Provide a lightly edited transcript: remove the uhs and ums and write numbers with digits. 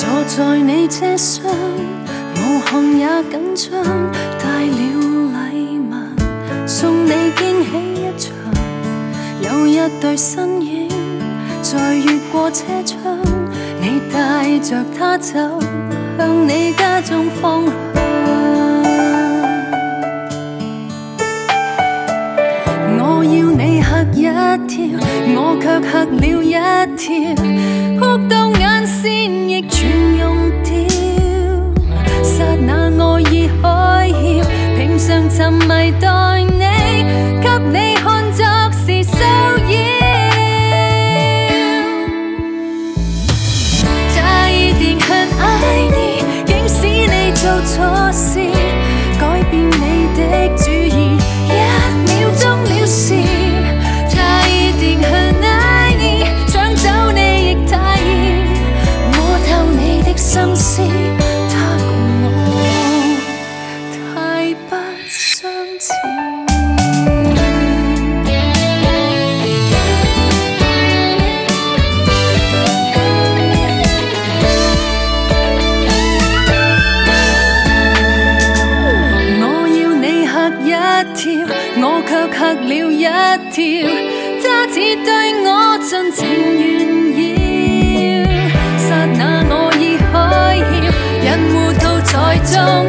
坐在你車廂，無項也緊張，帶了禮物送你驚喜一場。有一對身影在越過車窗，你帶着他走向你家中方向。我要你嚇一跳，我卻嚇了一跳，哭到眼線亦全溶掉。剎那我已開竅，平常沉迷待你，給你看作是騷擾。差一點很愛你，竟使你做錯事，改變你的主意，一秒鐘了事。差一點很愛你，搶走你亦太易，摸透你的心思，他共我太不相似。我卻嚇了一跳，他只對我盡情炫耀。剎那我已開竅，人糊塗才重